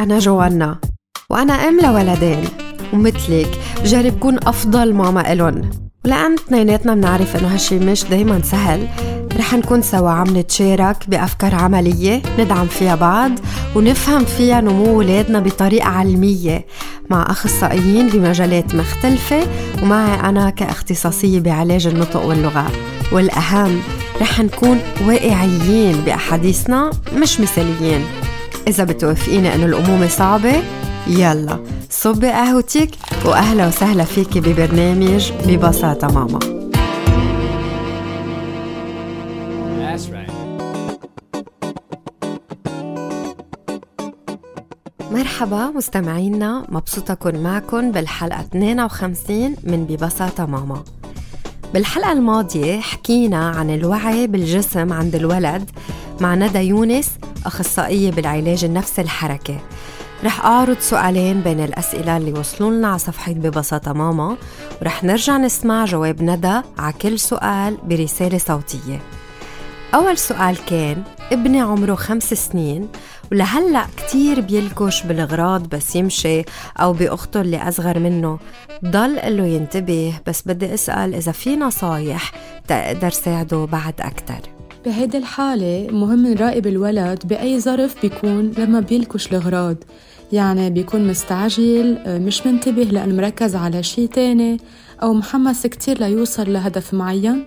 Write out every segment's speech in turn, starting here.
أنا جوانا وأنا أم لولدين، ومثلك بجرب كون أفضل ماما إلن. ولأن اثنيناتنا بنعرف إنه هالشي مش دايما سهل، رح نكون سوا عم نتشارك بأفكار عملية ندعم فيها بعض ونفهم فيها نمو ولادنا بطريقة علمية مع أخصائيين بمجالات مختلفة، ومعي أنا كاختصاصية بعلاج النطق واللغة. والأهم رح نكون واقعيين بأحاديثنا مش مثاليين. إذا بتوافقيني إنه الأمومة صعبة، يلا صبي قهوتك وأهلا وسهلا فيكي ببرنامج ببساطة ماما. مرحبا مستمعينا، مبسوطة أكون معكم بالحلقة 52 من ببساطة ماما. بالحلقة الماضية حكينا عن الوعي بالجسم عند الولد مع ندى يونس، أخصائية بالعلاج النفسي الحركي. رح أعرض سؤالين بين الأسئلة اللي وصلوا لنا على صفحة ببساطة ماما، ورح نرجع نسمع جواب ندى على كل سؤال برسالة صوتية. أول سؤال كان: ابني عمره 5 سنين ولهلأ كتير بيلكش بالغراض بس يمشي، أو بأخته اللي أصغر منه ضل قله ينتبه، بس بدي أسأل إذا في نصايح تقدر ساعده بعد أكتر. بهيدي الحالة مهم نراقب الولد بأي ظرف بيكون لما بيلكش الغراض، يعني بيكون مستعجل، مش منتبه لأن مركز على شي تاني، أو محمس كتير ليوصل لهدف معين.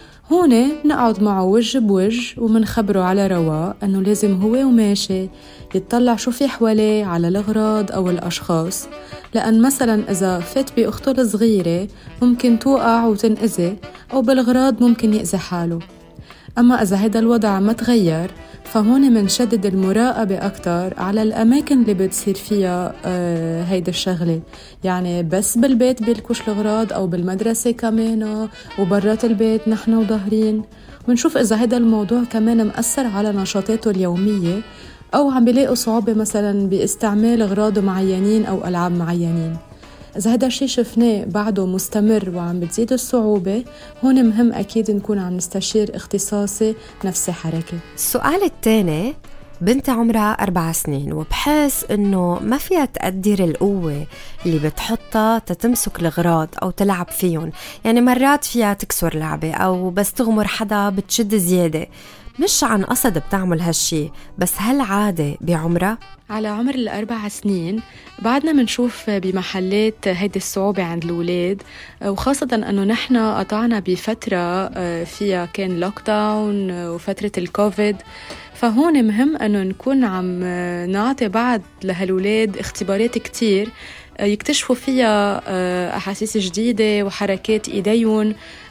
هون نقعد معه وجه بوجه ومنخبره على رواق أنه لازم هو وماشي يتطلع شو في حواليه على الأغراض أو الأشخاص، لأن مثلا إذا فات بأخته الصغيرة ممكن توقع وتنأذي، أو بالغراض ممكن يأذي حاله. أما إذا هيدا الوضع ما تغير، فهون منشدد المراقبة أكتر على الأماكن اللي بتصير فيها هيدا الشغلة، يعني بس بالبيت بيلكوش الغراض أو بالمدرسة كمان وبرات البيت نحن وظاهرين، ونشوف إذا هيدا الموضوع كمان مأثر على نشاطاته اليومية، أو عم بيلاقوا صعوبة مثلا باستعمال أغراض معينين أو ألعاب معينين. إذا هذا الشيء شفناه بعده مستمر وعم بتزيد الصعوبة، هون مهم أكيد نكون عم نستشير اختصاصي نفسي حركي. السؤال الثاني: بنتي عمرها 4 سنين وبحس إنه ما فيها تقدر القوة اللي بتحطها تتمسك الغراض أو تلعب فيهم، يعني مرات فيها تكسر لعبة أو بس تغمر حدا بتشد زيادة، مش عن قصد بتعمل هالشي، بس هل عادة بعمرها؟ على عمر 4 سنين بعدنا منشوف بمحلات هيدي الصعوبة عند الأولاد، وخاصة أنه نحن قطعنا بفترة فيها كان لوك داون وفترة الكوفيد، فهون مهم أنه نكون عم نعطي بعض لهالولاد اختبارات كتير يكتشفوا فيها أحاسيس جديدة وحركات إيديهم.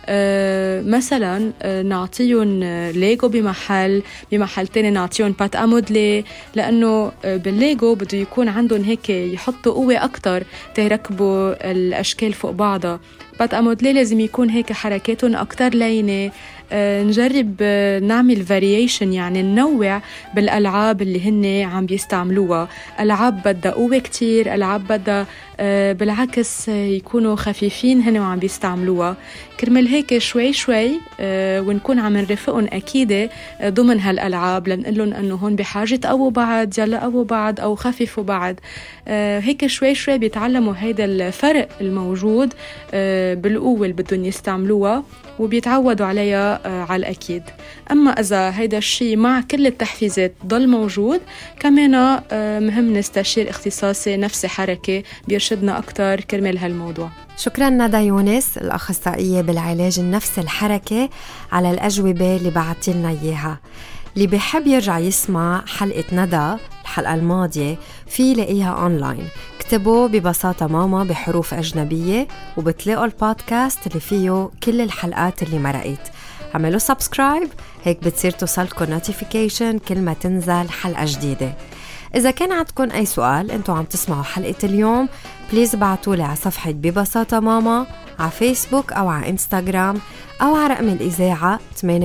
مثلا نعطيهم ليجو بمحل تاني نعطيهم بات أمودلي، لأنه بالليجو بده يكون عندهم هيك يحطوا قوة أكتر تيركبوا الأشكال فوق بعضها. بات أمودلي لازم يكون هيك حركاتهم أكتر لينة. نجرب نعمل variation، يعني ننوع بالألعاب اللي هن عم بيستعملوها. ألعاب بدها قوة كتير، ألعاب بدها بالعكس يكونوا خفيفين هن وعم بيستعملوها. كرمال هيك شوي شوي ونكون عم نرفقهم أكيد ضمن هالألعاب، لنقلن أنه هون بحاجة قووا بعض، يلا قووا بعض أو خففوا بعض. هيك شوي شوي بيتعلموا هيدا الفرق الموجود بالقوة اللي بدهم يستعملوها، وبيتعودوا عليها على الأكيد. أما إذا هيدا الشيء مع كل التحفيزات ضل موجود، كمان مهم نستشير اختصاصي نفسي حركي بيرشدنا أكتر كرمال هالموضوع. شكرا ندى يونس، الأخصائية بالعلاج النفسي الحركي، على الأجوبة اللي بعتلنا إياها. اللي بيحب يرجع يسمع حلقة ندى الحلقة الماضية في يلاقيها أونلاين، اكتبوا ببساطة ماما بحروف أجنبية وبتلاقوا البودكاست اللي فيه كل الحلقات اللي مرقت. عملوا سبسكرايب، هيك بتصير توصلكم نوتيفيكيشن كل ما تنزل حلقة جديدة. إذا كان عندكم أي سؤال انتوا عم تسمعوا حلقة اليوم، بليز بعتولي على صفحة ببساطة ماما على فيسبوك أو على إنستغرام، أو على رقم الإذاعة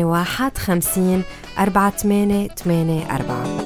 8150 4884.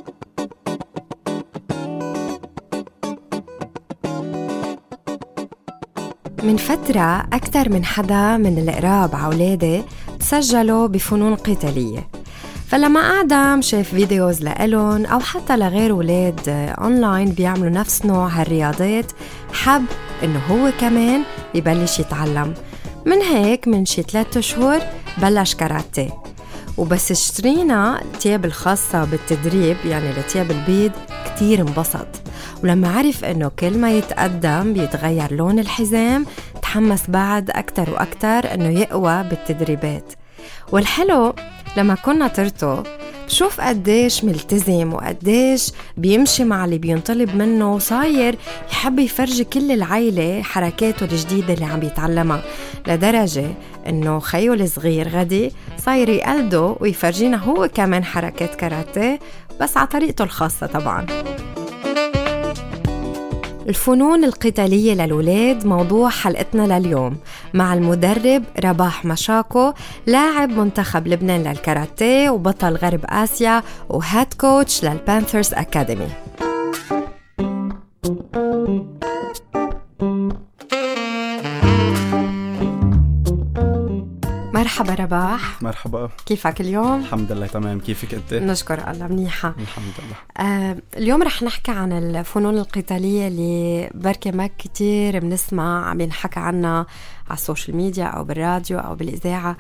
من فترة أكثر من حدا من القراب عولادي تسجلوا بفنون قتالية، فلما أعدم شاف فيديوز لإلن أو حتى لغير ولاد أونلاين بيعملوا نفس نوع هالرياضات، حب إنه هو كمان يبلش يتعلم. من هيك من شي 3 أشهر بلش كاراتيه. وبس اشترينا التياب الخاصة بالتدريب يعني لتياب البيض كتير انبسط، ولما عرف إنه كل ما يتقدم بيتغير لون الحزام تحمس بعد أكتر وأكتر إنه يقوى بالتدريبات. والحلو لما كنا طرته بشوف قديش ملتزم وقديش بيمشي مع اللي بينطلب منه، وصاير يحب يفرجي كل العيلة حركاته الجديدة اللي عم بيتعلمها، لدرجة إنه خيو الصغير غدي صاير يقلده ويفرجينا هو كمان حركات كاراتيه بس على طريقته الخاصة طبعاً. الفنون القتالية للولاد موضوع حلقتنا لليوم مع المدرب رباح مشاكو، لاعب منتخب لبنان للكاراتيه وبطل غرب آسيا وهاد كوتش للبانثرز أكاديمي. مرحبا رباح. مرحبا، كيفك اليوم؟ الحمد لله تمام، كيفك أنت؟ نشكر الله منيحة الحمد لله. اليوم رح نحكي عن الفنون القتالية اللي بركة ما كتير بنسمع عم ينحكى عنها على السوشيال ميديا أو بالراديو أو بالإذاعة،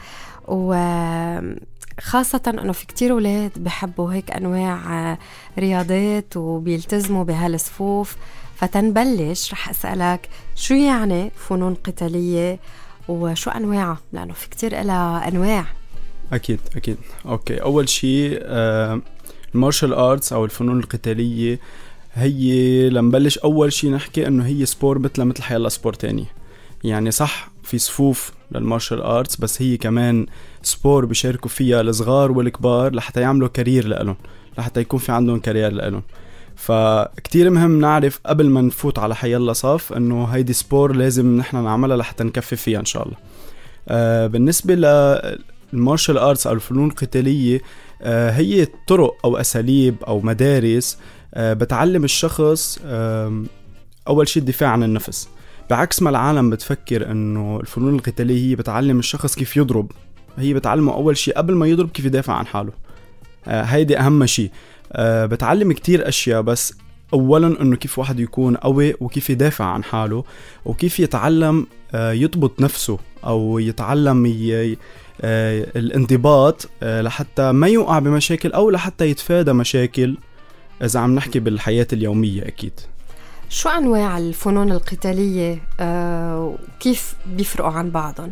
وخاصة أنه في كتير أولاد بحبوا هيك أنواع رياضات وبيلتزموا بهالصفوف. فتنبلش رح أسألك شو يعني فنون قتالية وشو أنواعها، لأنه في كتير إلها أنواع. أكيد. أوكي، أول شيء المارشال آرتس أو الفنون القتالية هي لنبلش أول شيء نحكي أنه هي سبور مثل حيالله سبور تاني. يعني صح في صفوف للمارشال آرتس، بس هي كمان سبور بيشاركوا فيها الصغار والكبار لحتى يعملوا كارير لألون، لحتى يكون في عندهم كارير لألون. فكتير مهم نعرف قبل ما نفوت على حيالله صف انه هيدي سبور لازم نحن نعملها لحتى نكفي فيها ان شاء الله. بالنسبة للمارشال آرتس او الفنون القتالية، هي طرق او اساليب او مدارس بتعلم الشخص اول شيء الدفاع عن النفس، بعكس ما العالم بتفكر انه الفنون القتالية هي بتعلم الشخص كيف يضرب. هي بتعلمه اول شيء قبل ما يضرب كيف يدافع عن حاله. هيدي اهم شيء. بتعلم كتير أشياء، بس أولاً أنه كيف واحد يكون قوي وكيف يدافع عن حاله وكيف يتعلم يضبط نفسه أو يتعلم الانضباط لحتى ما يوقع بمشاكل أو لحتى يتفادى مشاكل إذا عم نحكي بالحياة اليومية. أكيد. شو أنواع الفنون القتالية وكيف بيفرقوا عن بعضهم؟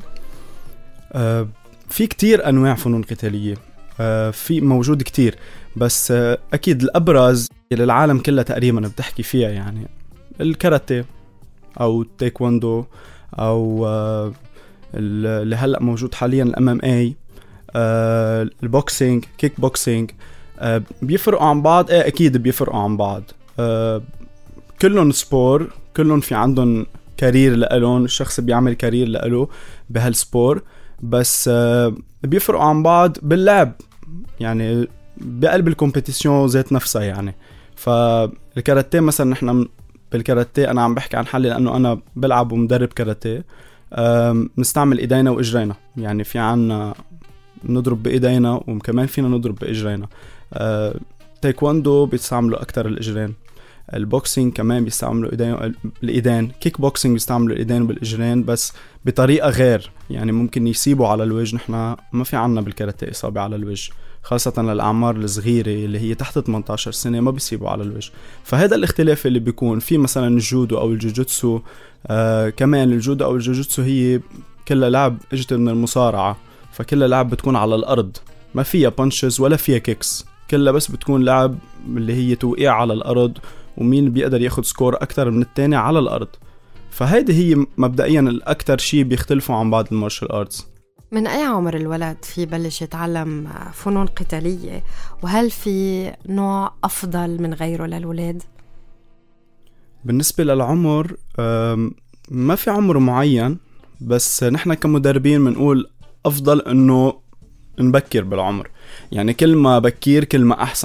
في كتير أنواع فنون قتالية، في موجود كتير، بس أكيد الأبرز اللي العالم كلها تقريبا بتحكي فيها يعني الكاراتيه أو التايكوندو أو اللي هلأ موجود حاليا الMMA، البوكسينج، كيك بوكسينج. بيفرقوا عن بعض؟ أكيد بيفرقوا عن بعض. كلهم سبور، كلهم في عندهم كارير لألون، الشخص بيعمل كارير لألو بهالسبور، بس بيفرقوا عن بعض باللعب يعني بقلب الكومبيتيشن ذات نفسها. يعني فالكاراتيه مثلا نحن بالكاراتيه أنا عم بحكي عن حالي لأنه أنا بلعب ومدرب كاراتيه، نستعمل إيدينا وإجرينا. يعني في عنا نضرب بإيدينا وكمان فينا نضرب بإجرينا. تايكوندو بيستعملوا أكتر الإجرين، البوكسينج كمان بيستعملوا الإيدين، كيك بوكسينج بيستعملوا الإيدين والإجرين بس بطريقة غير. يعني ممكن يصيبوا على الوجه، نحن ما في عنا بالكاراتيه إصابة على الوجه، خاصة للأعمار الصغيرة اللي هي تحت 18 سنة ما بيصيبوا على الوجه. فهذا الاختلاف اللي بيكون في مثلا الجودو أو الجوجوتسو. كمان الجودو أو الجوجوتسو هي كلها لعب اجت من المصارعة، فكلها لعب بتكون على الأرض، ما فيها بانشز ولا فيها كيكس، كلها بس بتكون لعب اللي هي توقيع على الأرض ومين بيقدر ياخد سكور أكتر من التاني على الأرض. فهيدي هي مبدئيا الأكتر شيء بيختلفوا عن بعض المارشال آرتس. من أي عمر الولد في بلش يتعلم فنون قتالية، وهل في نوع أفضل من غيره للولاد؟ بالنسبة للعمر ما في عمر معين، بس نحن كمدربين منقول أفضل أنه نبكر بالعمر. يعني كل ما بكير كل ما أحسن.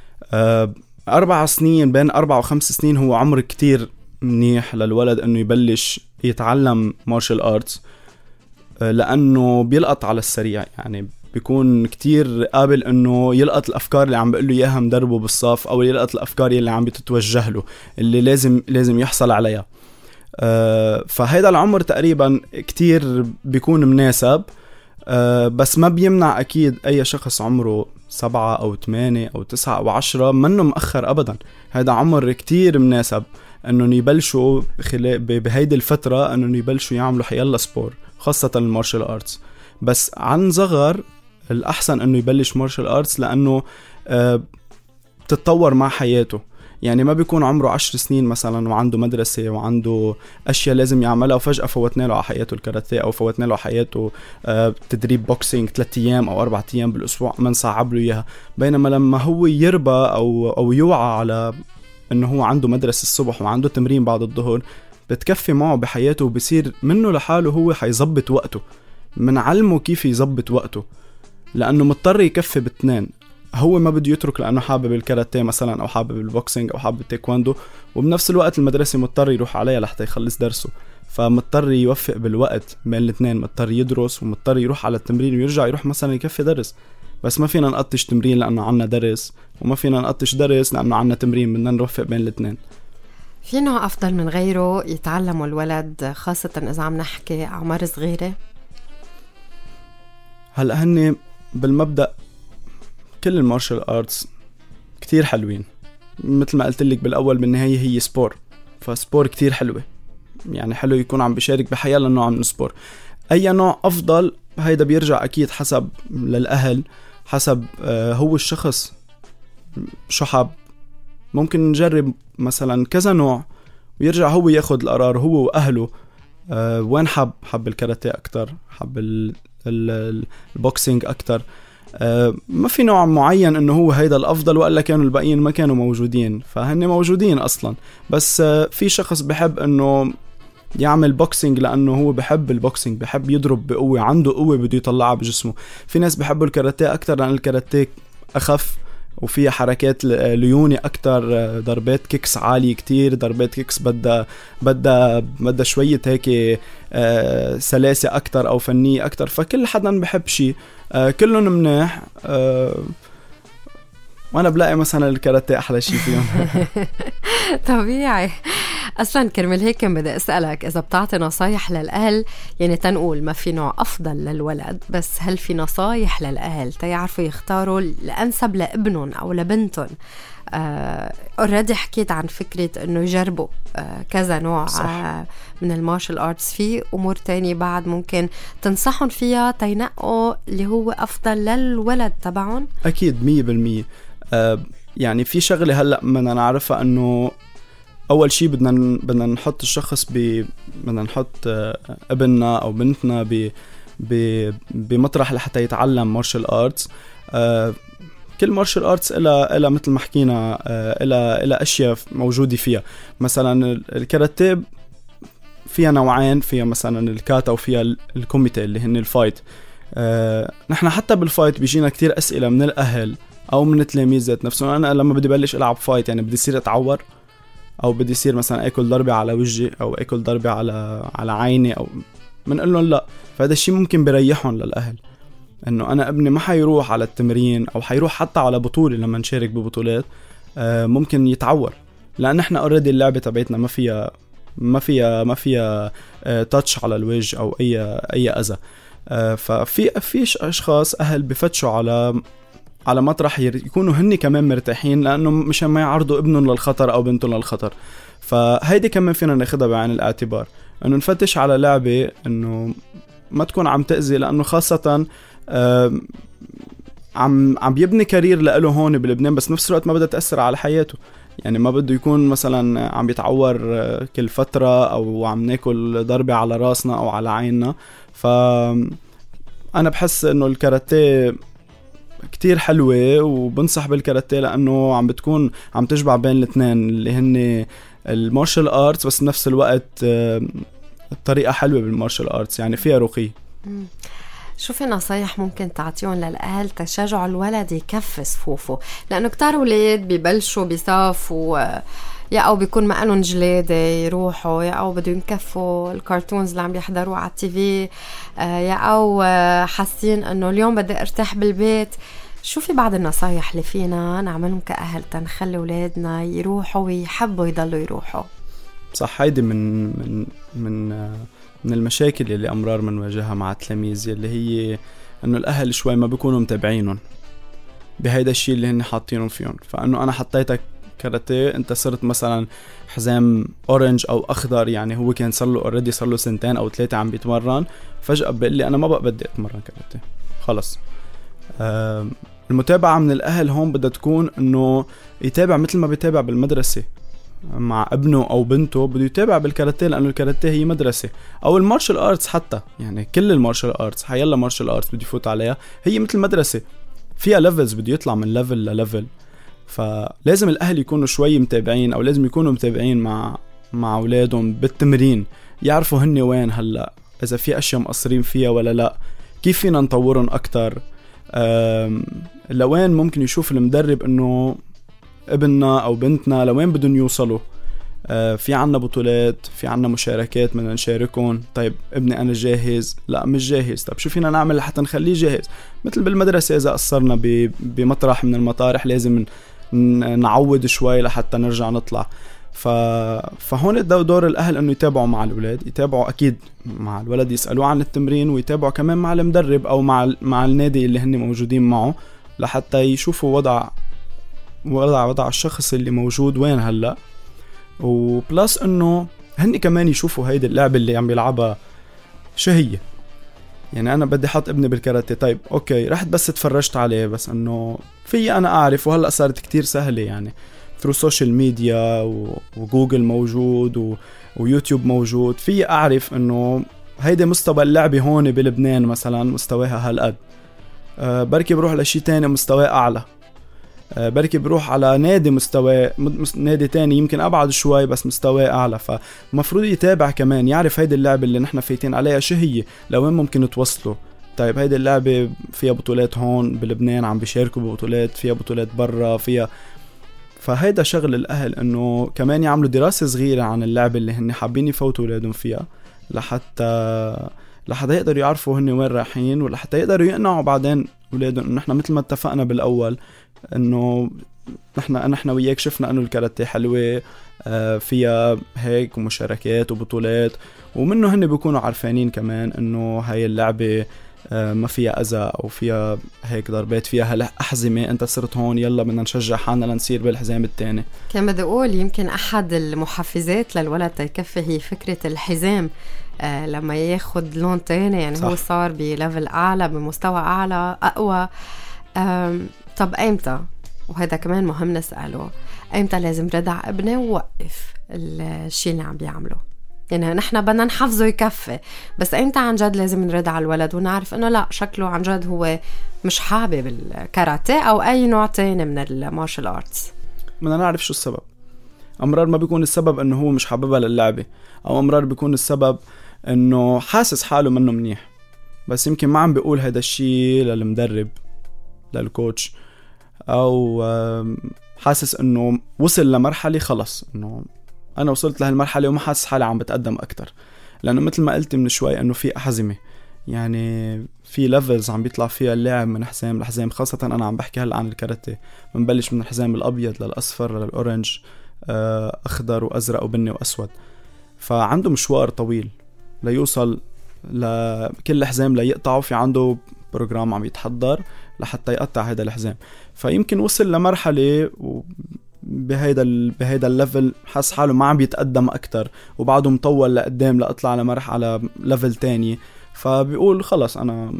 4 سنين، بين 4 و5 سنين هو عمر كتير منيح للولد أنه يبلش يتعلم مارشال آرتس، لأنه بيلقط على السريع. يعني بيكون كتير قابل انه يلقط الافكار اللي عم بقول له اياها مدربه بالصف، او يلقط الافكار اللي عم بتتوجه له اللي لازم يحصل عليها. فهيدا العمر تقريبا كتير بيكون مناسب، بس ما بيمنع اكيد اي شخص عمره 7 أو 8 أو 9 أو 10 منه مأخر ابدا. هيدا عمر كتير مناسب انه يبلشوا بهيدي الفترة انه يبلشوا يعملوا حيلا سبور، خاصة المارشال ارتس. بس عن صغر الأحسن أنه يبلش مارشال آرتس، لأنه بتتطور مع حياته. يعني ما بيكون عمره 10 سنين مثلا وعنده مدرسة وعنده أشياء لازم يعملها وفجأة فوتنا له على حياته الكاراتيه، أو فوتنا له على حياته تدريب بوكسينج 3 أيام أو 4 أيام بالأسبوع ما نصعب له إياها. بينما لما هو يربى أو يوعى على أنه هو عنده مدرسة الصبح وعنده تمرين بعد الظهر، بتكفي معه بحياته وبصير منه لحاله هو حيزبط وقته. منعلمه كيف يزبط وقته، لأنه مضطر يكفي باثنين. هو ما بده يترك لأنه حابب الكاراتيه مثلا، أو حابب البوكسينج، أو حابب التايكواندو، وبنفس الوقت المدرسة مضطر يروح عليها لحتى يخلص درسه. فمضطر يوفق بالوقت بين الاثنين، مضطر يدرس ومضطر يروح على التمرين ويرجع يروح مثلا يكفي درس. بس ما فينا نقطش تمرين لأنه عنا درس، وما فينا نقطش درس لأنه عنا تمرين، بدنا نوفق بين الاثنين. في نوع أفضل من غيره يتعلموا الولد، خاصة إذا عم نحكي أعمار صغيرة؟ هلأ هني بالمبدأ كل المارشال آرتس كتير حلوين، مثل ما قلت لك بالأول بالنهاية هي سبور، فسبور كتير حلوة. يعني حلو يكون عم بيشارك بحياة لنوع من السبور. أي نوع أفضل هيدا بيرجع أكيد حسب للأهل، حسب هو الشخص شو حاب. ممكن نجرب مثلا كذا نوع ويرجع هو ياخد القرار، هو وأهله وين حب الكاراتيه أكتر، حب البوكسينج أكتر. ما في نوع معين انه هو هيدا الافضل وقال كانوا الباقيين ما كانوا موجودين، فهن موجودين اصلا. بس في شخص بحب انه يعمل بوكسينج لانه هو بحب البوكسينج، بحب يضرب بقوة، عنده قوة بده يطلعها بجسمه. في ناس بحبوا الكاراتيه اكتر لان الكاراتيه اخف وفيها حركات ليوني اكتر، ضربات كيكس عالية كتير، ضربات كيكس بدها شوية هيك سلاسة اكتر او فنية اكتر. فكل حدا بحب شيء، كلهم مناح. وانا بلاقي مثلا الكاراتيه احلى شيء فيهم. طبيعي. اصلا كرمال هيك بدي اسالك اذا بتعطي نصايح للاهل، يعني تنقول ما في نوع افضل للولد، بس هل في نصايح للاهل تيعرفوا يختاروا الانسب لابنهم او لبنتهم؟ اوريدي حكيت عن فكرة انه يجربوا كذا نوع من المارشال ارتس. في امور تانية بعد ممكن تنصحهم فيها تينقوا اللي هو افضل للولد تبعهم؟ اكيد 100%. يعني في شغلة هلأ بدنا نعرفها، انه اول شيء بدنا نحط الشخص بدنا نحط ابننا او بنتنا بمطرح لحتى يتعلم مارشال ارتس. كل مارشال ارتس إلى مثل ما حكينا إلى أشياء موجودة فيها. مثلا الكاراتيه فيها نوعين، فيها مثلا الكاتا وفيها الكوميتي اللي هن الفايت. نحن حتى بالفايت بيجينا كتير أسئلة من الأهل أو من التلاميذ ذات نفسهم. أنا لما بدي بلش ألعب فايت يعني بدي يصير أتعور، أو بدي يصير مثلا أكل ضربة على وجهي، أو أكل ضربة على عيني، أو منقول لهم لا. فهذا الشيء ممكن بريحهم للأهل، انه انا ابني ما حيروح على التمرين او حيروح حتى على بطولة لما نشارك ببطولات ممكن يتعور، لان احنا اوريدي اللعبة تبعتنا ما فيها تاتش على الوجه او اي اذى. ففي اشخاص اهل بفتشوا على مطرح يكونوا هني كمان مرتاحين، لانه مشان ما يعرضوا ابنهم للخطر او بنتهم للخطر. فهيدي كمان فينا ناخدها بعين الاعتبار، انه نفتش على لعبة انه ما تكون عم تأذي، لأنه خاصة عم يبني كارير لإله هون بلبنان، بس نفس الوقت ما بدها تأثر على حياته. يعني ما بده يكون مثلا عم يتعور كل فترة، أو عم ناكل ضربة على راسنا أو على عيننا. فأنا بحس إنه الكاراتيه كتير حلوة، وبنصح بالكاراتيه لأنه بتكون عم تجمع بين الاثنين اللي هن المارشال آرتس، بس نفس الوقت الطريقة حلوة بالمارشال آرتس، يعني فيها رقي. شو في نصايح ممكن تعطيهم للأهل تشجعوا الولد يكفي صفوفه؟ لأنه كتار ولاد ببلشوا بصف يا أو بيكون ما قالن جلادة يروحوا، يا أو بدهم يكفوا الكارتونز اللي عم يحضروا على التي في، يا أو حاسين أنه اليوم بدي ارتاح بالبيت. شو في بعض النصايح اللي فينا نعملهم كأهل تنخلي أولادنا يروحوا ويحبوا يضلوا يروحوا؟ صح، هيدي من المشاكل اللي أمرار منواجهها مع التلاميذ، اللي هي أنه الأهل شوي ما بيكونوا متابعينهم بهيدا الشيء اللي هن حاطينهم فيهم. فأنه أنا حطيتك كاراتيه، أنت صرت مثلا حزام أورنج أو أخضر، يعني هو كان صار له already صار له 2 أو 3 عم بيتمرن، فجأة بقول لي أنا ما بقى بدي أتمرن كاراتيه خلص. المتابعة من الأهل هون بدها تكون أنه يتابع مثل ما بيتابع بالمدرسة مع ابنه أو بنته، بده يتابع بالكاراتيه، لأنه الكاراتيه هي مدرسة. أو المارشال آرتس حتى، يعني كل المارشال آرتس، حيلا مارشال آرتس بده يفوت عليها، هي مثل مدرسة فيها ليفلز، بده يطلع من ليفل لليفل. فلازم الأهل يكونوا شوي متابعين، أو لازم يكونوا متابعين مع أولادهم بالتمرين، يعرفوا هن وين هلأ، إذا في أشياء مقصرين فيها ولا لا، كيف فينا نطورهم أكتر، لوين ممكن يشوف المدرب إنه ابننا أو بنتنا لوين بدهم يوصلوا. في عنا بطولات، في عنا مشاركات بدنا نشاركهم. طيب ابني أنا جاهز؟ لا مش جاهز. طيب شو فينا نعمل لحتى نخليه جاهز؟ مثل بالمدرسة إذا قصرنا بمطرح من المطارح لازم نعود شوي لحتى نرجع نطلع. فهون دور الأهل أنه يتابعوا مع الأولاد، يتابعوا أكيد مع الولد، يسألوه عن التمرين، ويتابعوا كمان مع المدرب أو مع النادي اللي هن موجودين معه، لحتى يشوفوا وضع الشخص اللي موجود وين هلأ. وبلس أنه هن كمان يشوفوا هيدي اللعبة اللي عم يلعبها شو هي. يعني أنا بدي حط ابني بالكاراتيه، طيب أوكي رحت بس اتفرجت عليه، بس أنه في أنا أعرف، وهلأ صارت كتير سهلة يعني through social media وجوجل موجود ويوتيوب موجود، في أعرف أنه هيدا مستوى اللعبة هون بلبنان مثلا مستواها هالقد، بركي بروح لشي تاني مستوى أعلى، بركي بروح على نادي نادي تاني يمكن أبعد شوي بس مستوى أعلى. فمفروض يتابع كمان، يعرف هيدي اللعبة اللي نحن فايتين عليها شو هي، لوين ممكن توصلوا. طيب هيدي اللعبة فيها بطولات هون بلبنان، عم بيشاركوا ببطولات، فيها بطولات برا فيها. فهيدا شغل الأهل أنه كمان يعملوا دراسة صغيرة عن اللعبة اللي هن حابين يفوتوا أولادهم فيها، لحتى يقدروا يعرفوا هن وين رايحين، ولحتى يقدروا يقنعوا بعدين أولادهم أنه نحن مثل ما اتفقنا بالأول أنه نحن وياك شفنا أنه الكاراتيه حلوة، فيها هيك ومشاركات وبطولات، ومنه هن بيكونوا عارفانين كمان أنه هاي اللعبة ما فيها أذى أو فيها هيك ضربات، فيها أحزمة، أنت صرت هون يلا بدنا نشجع حالنا لنصير بالحزام التاني. كان بدي أقول يمكن أحد المحفزات للولد تيكفي هي فكرة الحزام، لما ياخد لون تاني، يعني صح. هو صار بليفل أعلى، بمستوى أعلى أقوى. طب أيمتى، وهذا كمان مهم نسأله، أيمتى لازم ردع ابني ووقف الشيء اللي عم بيعمله؟ يعني نحن بدنا نحفظه يكفي، بس أيمتى عن جد لازم نرد على الولد ونعرف إنه لا، شكله عن جد هو مش حابب الكاراتيه أو أي نوع تاني من المارشال آرتس؟ بدنا نعرف شو السبب. أمرار ما بيكون السبب إنه هو مش حاببها للعبة، أو أمرار بيكون السبب إنه حاسس حاله منه منيح، بس يمكن ما عم بيقول هذا الشيء للمدرب للكوتش، أو حاسس إنه وصل لمرحلة خلص إنه أنا وصلت لهالمرحلة وما حاسس حالي عم بتقدم أكتر. لأنه مثل ما قلت من شوي إنه في أحزمة، يعني في ليفلز عم بيطلع فيها اللاعب من حزام لحزام، خاصة أنا عم بحكي هلأ عن الكاراتيه، بنبلش من الحزام الأبيض للأصفر للأورنج، أخضر وأزرق وبني وأسود. فعنده مشوار طويل ليوصل لكل حزام ليقطعه، في عنده بروجرام عم يتحضر لحتى يقطع هذا الحزام. فيمكن وصل لمرحلة بهيدا الليفل حس حاله ما عم بيتقدم أكتر، وبعده مطول لقدام لأطلع على ليفل تاني، فبيقول خلص أنا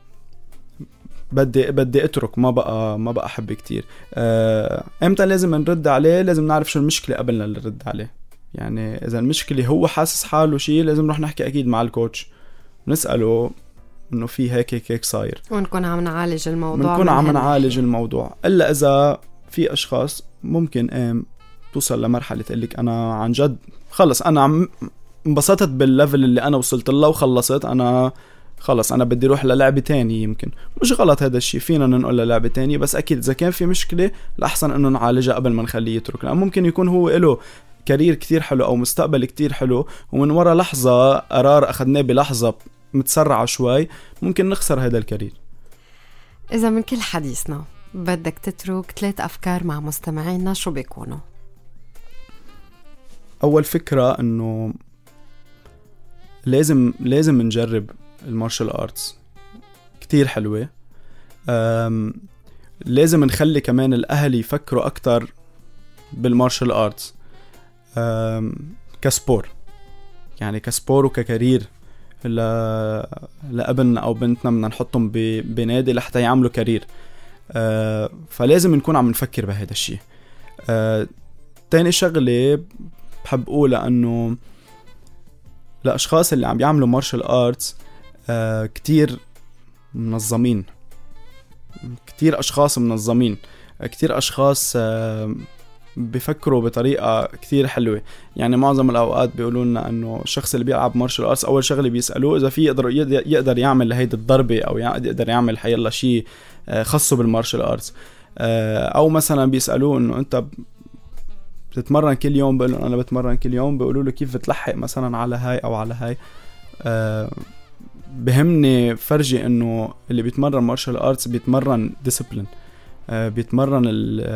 بدي أترك، ما بقى أحب كتير. امتى لازم نرد عليه؟ لازم نعرف شو المشكلة قبل ما نرد عليه. يعني إذا المشكلة هو حاسس حاله شيء، لازم نروح نحكي أكيد مع الكوتش، نسأله إنه في هيك صاير، ونكون عم نعالج الموضوع. إلا إذا في أشخاص ممكن توصل لمرحلة تقلك أنا عن جد خلص أنا انبسطت بالليفل اللي أنا وصلت له وخلصت، أنا خلص أنا بدي روح للعبة تاني. يمكن مش غلط هذا الشيء، فينا ننقل للعبة تاني، بس أكيد إذا كان في مشكلة الأحسن إنه نعالجها قبل ما نخليه يترك، لأن ممكن يكون هو له كارير كتير حلو أو مستقبل كتير حلو، ومن وراء لحظة قرار أخذناه بلحظة متسرعة شوي ممكن نخسر هذا الكارير. إذا من كل حديثنا بدك تترك 3 أفكار مع مستمعينا، شو بيكونوا؟ أول فكرة إنه لازم نجرب المارشال آرتس، كتير حلوة. لازم نخلي كمان الأهل يفكروا أكتر بالمارشال آرتس كسبور، يعني كسبور وككارير لابننا أو بنتنا بدنا نحطهم بنادي لحتى يعملوا كارير. فلازم نكون عم نفكر بهذا الشيء. تاني شغلة بحب أقولها أنه الأشخاص اللي عم يعملوا مارشال آرتس كتير منظمين، كتير أشخاص منظمين، كتير أشخاص بيفكروا بطريقة كتير حلوة. يعني معظم الأوقات بيقولوا لنا أنه الشخص اللي بيلعب مارشال آرتس أول شغلة بيسألوه إذا في يقدر يعمل هيدا الضربة أو يقدر يعمل حيالله شيء خاصه بالمارشال آرتس. أو مثلا بيسألوه أنه أنت بتتمرن كل يوم، بقولوا أنا بتمرن كل يوم، بيقولوا له كيف بتلحق مثلا على هاي أو على هاي. بهمني فرجي أنه اللي بيتمرن مارشال آرتس بيتمرن ديسيبلين، بيتمرن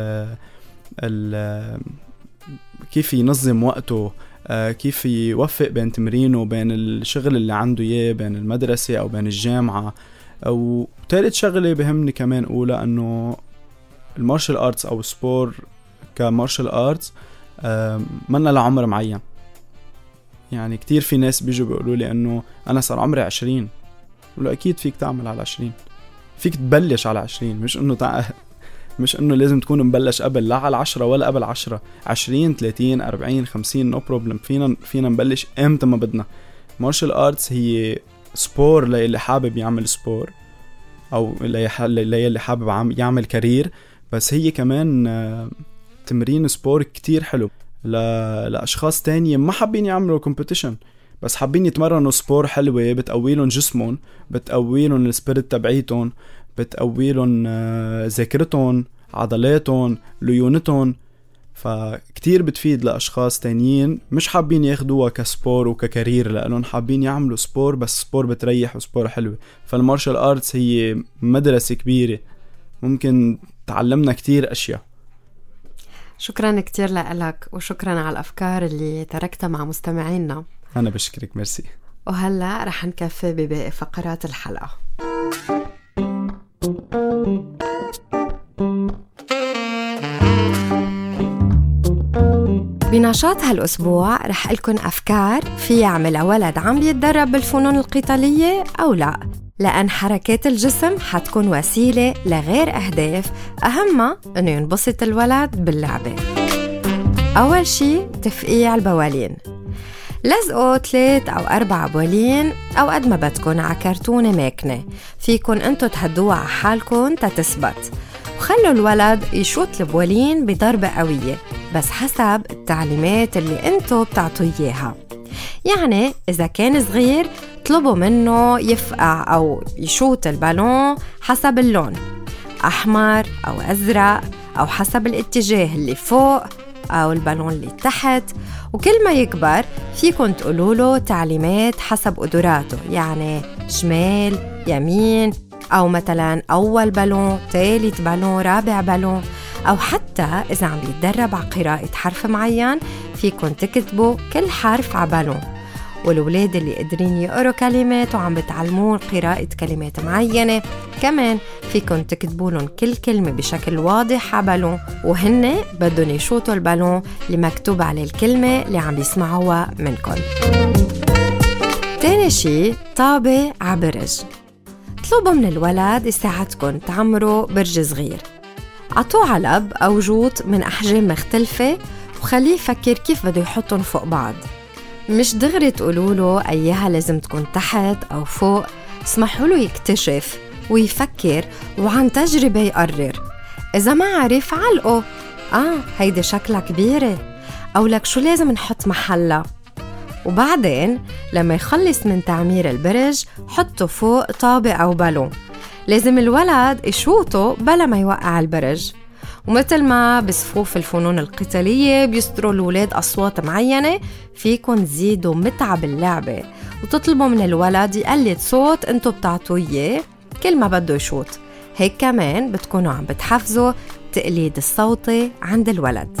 كيف ينظم وقته، كيف يوفق بين تمرينه وبين الشغل اللي عنده اياه، بين المدرسة او بين الجامعة. او ثالث شغلة بهمني كمان اقولها انه المارشال ارتس او سبور كمارشال ارتس منا لعمر معين. يعني كتير في ناس بيجوا بيقولوا لي انه انا صار عمري 20. بقول اكيد فيك تعمل على 20، فيك تبلش على 20، مش انه لازم تكون مبلش قبل، لا على 10 ولا قبل 10، 20 30 40 50 نو بروبلم. فينا نبلش امتى ما بدنا. مارشال ارتس هي سبور للي حابب يعمل سبور او اللي حابب يعمل كارير، بس هي كمان تمرين سبور كتير حلو لاشخاص تانية ما حابين يعملوا كومبيتيشن بس حابين يتمرنوا سبور حلوة بتقويلهم جسمهم، بتقويلهم السبيريت تبعيتهم، بتقويلهم ذاكرتهم، عضلاتهم، ليونتهم. فكتير بتفيد لأشخاص تانيين مش حابين ياخدوها كسبور وككارير، لأنهم حابين يعملوا سبور بس سبور بتريح وسبور حلوة. فالمارشال آرتس هي مدرسة كبيرة ممكن تعلمنا كتير أشياء. شكرا كتير لك، وشكرا على الأفكار اللي تركتها مع مستمعينا. أنا بشكرك، ميرسي. وهلأ رح نكفي بباقي فقرات الحلقة. بنشاط هالأسبوع رح لكم أفكار في يعمل ولد عم يتدرب بالفنون القتالية أو لا، لأن حركات الجسم حتكون وسيلة لغير أهداف أهمها أنه ينبسط الولد باللعبة. أول شي تفقيع البوالين. لزقوا 3 أو 4 بوالين أو قد ما بدكن على كرتونة ماكنة، فيكن أنتو تهدوها على حالكن تتثبت، وخلوا الولد يشوط البوالين بضربة قوية بس حسب التعليمات اللي أنتو بتعطوا إياها. يعني إذا كان صغير طلبوا منه يفقع أو يشوط البالون حسب اللون، أحمر أو أزرق أو حسب الاتجاه اللي فوق أو البالون اللي تحت. وكل ما يكبر فيكن تقولوا له تعليمات حسب قدراته، يعني شمال، يمين، أو مثلا أول بالون، ثالث بالون، رابع بالون. أو حتى إذا عم يتدرب على قراءة حرف معين فيكن تكتبوا كل حرف على بالون. والولاد اللي قادرين يقروا كلمات وعم بتعلمون قراءة كلمات معينة كمان فيكن تكتبوا لهم كل كلمة بشكل واضح على بالون، وهن بدهم يشوطوا البالون اللي مكتوب عليه الكلمة اللي عم يسمعوها منكم. تاني شي طابة عبرج. اطلبوا من الولد يساعدكم تعمروا برج صغير، عطوه علب أو جوط من أحجام مختلفة وخليه يفكر كيف بده يحطهم فوق بعض. مش دغري تقولوا له أيها لازم تكون تحت أو فوق، اسمحوا له يكتشف ويفكر وعن تجربة يقرر. إذا ما عرف علقه، هيدي شكلها كبيرة، أو لك شو لازم نحط محلها. وبعدين لما يخلص من تعمير البرج حطه فوق طابة أو بالون، لازم الولد يشوطه بلا ما يوقع البرج. ومثل ما بصفوف الفنون القتالية بيصدروا الولاد أصوات معينة، فيكن تزيدوا متعة باللعبة وتطلبوا من الولد يقلد صوت انتو بتعطوه إياه كل ما بده يشوط. هيك كمان بتكونوا عم بتحفزوا التقليد الصوتي عند الولد.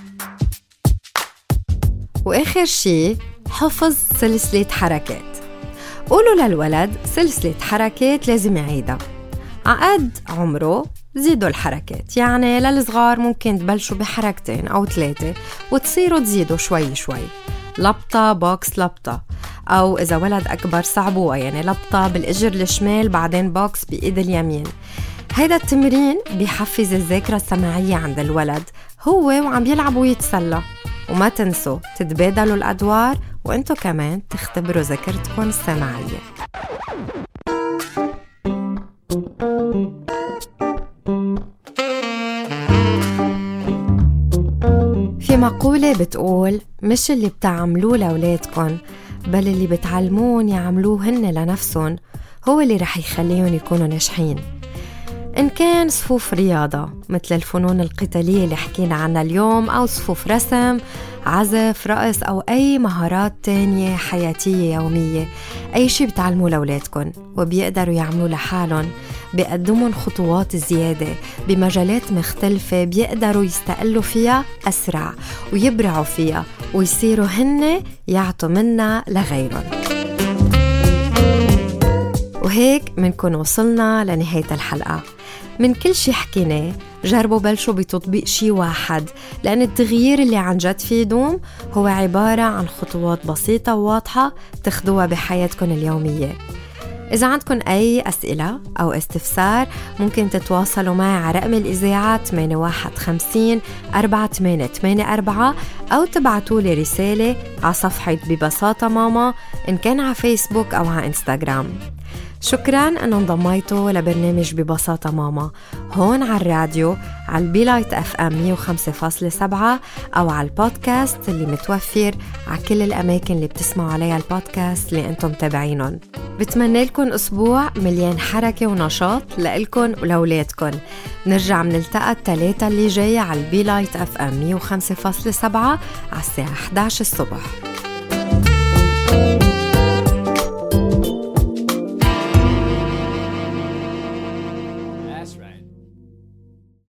وآخر شي حفظ سلسلة حركات. قولوا للولد سلسلة حركات لازم يعيدها عقد عمره، زيدوا الحركات. يعني للصغار ممكن تبلشوا بحركتين أو 3 وتصيروا تزيدوا شوي شوي، لبطة بوكس لبطة، أو إذا ولد أكبر صعبوها، يعني لبطة بالإجر الشمال بعدين بوكس بإيد اليمين. هيدا التمرين بيحفز الذاكرة السمعية عند الولد هو وعم يلعب ويتسلى. وما تنسوا تتبادلوا الأدوار وإنتو كمان تختبروا ذاكرتكم السمعية. في مقولة بتقول مش اللي بتعملوه لأولادكن بل اللي بتعلمون يعملوه هن لنفسهم هو اللي رح يخليهم يكونوا ناجحين. إن كان صفوف رياضة مثل الفنون القتالية اللي حكينا عنها اليوم، أو صفوف رسم، عزف، رقص، أو أي مهارات تانية حياتية يومية، أي شي بتعلموه لأولادكن وبيقدروا يعملوه لحالهم، بيقدمون خطوات زيادة بمجالات مختلفة بيقدروا يستقلوا فيها أسرع ويبرعوا فيها ويصيروا هن يعطوا منا لغيرهم. وهيك منكن وصلنا لنهاية الحلقة. من كل شي حكيناه جربوا بلشوا بتطبيق شي واحد، لأن التغيير اللي عن جد فيه يدوم هو عبارة عن خطوات بسيطة وواضحة تاخدوها بحياتكم اليومية. إذا عندكم أي أسئلة أو استفسار ممكن تتواصلوا معي على رقم الإذاعة 8150 4884 أو تبعتوا لي رسالة على صفحة ببساطة ماما إن كان على فيسبوك أو على إنستغرام. شكراً أنه انضميتوا لبرنامج ببساطة ماما هون على الراديو على البيلايت FM 105.7 أو على البودكاست اللي متوفر على كل الأماكن اللي بتسمعوا عليها البودكاست اللي أنتم متابعينهم. بتمنى لكم أسبوع مليان حركة ونشاط لإلكن ولولادكن. نرجع منلتقى الثلاثة اللي جاية على البيلايت FM 105.7 على الساعة 11 الصبح.